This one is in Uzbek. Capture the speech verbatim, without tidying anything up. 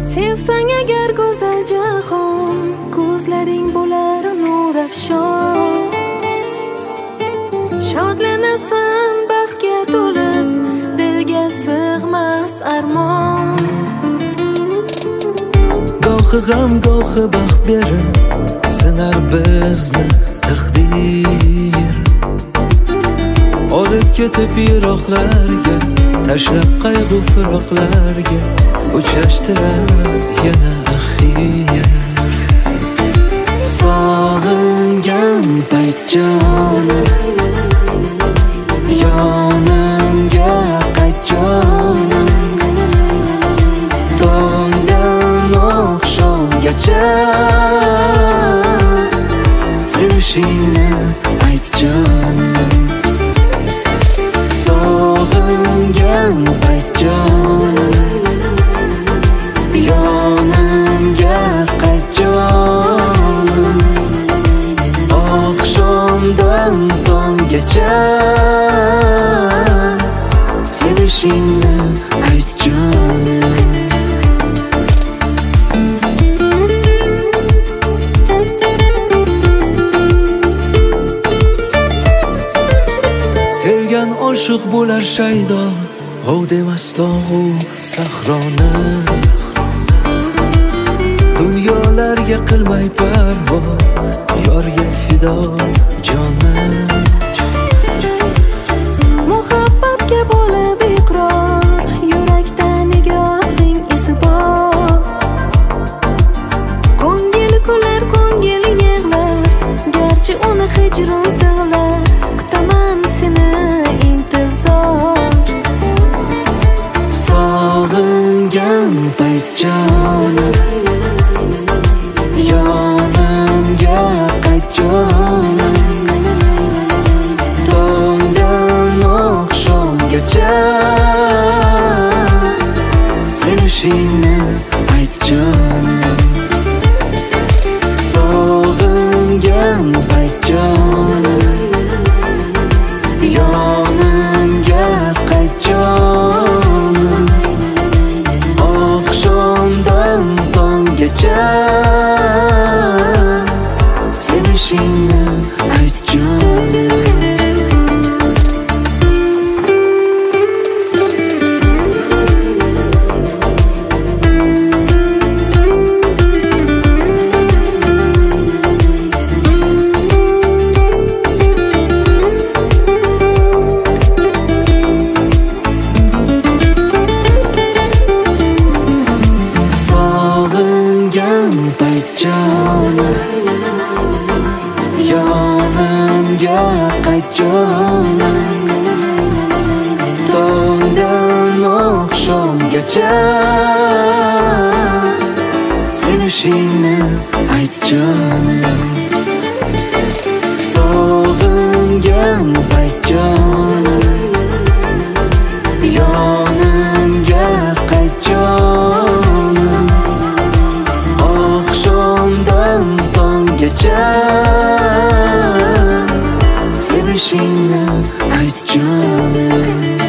Sevsang agar go'zal jahon, ko'zlaring bo'lar nur afshon. Shodlanasan baxtga to'lib, dilga sig'mas armon. Gohi g'am gohi baxt berib sinar bizni taqdir. Olib ketib yiroqlarga, tashlab qayg'u firoqlarga, uchrashtirar yana axir. Sog'ingan payt jonim, yonimga qayt jonim. Tongdan oqshomgacha sevishingni ayt jonim. Sog'ingan payt jonim, yonimga qayt jonim. Oqshomdan tonggacha sevishingni ayt jonim. Sevgan oshiq bo'lar shaydo, ov demas tog'u sahroni. Dunyolarga qilmay parvo, yorga fido jonim. Muhabbatga bo'lib iqror, yurakda nigohing isi bor. Ko'ngil kular, ko'ngil yig'lar, garchi uni hijron tig'lar. Kutaman seni intizor. Sog'ingan payt jonim, yonimga qayt jonim. Tongdan oqshomgacha sevishingni ayt jonim. Sog'ingan payt jonim, yonimga qayt jonim. Oqshomdan tonggacha sevishingni ayt jonim. Sog'ingan payt jonim, yonimga qayt jonim. Tongdan oqshomgacha sevishingni ayt jonim. Sog'ingan payt jonim, yonimga qayt jonim. Oqshomdan tonggacha sevishingni ayt jonim.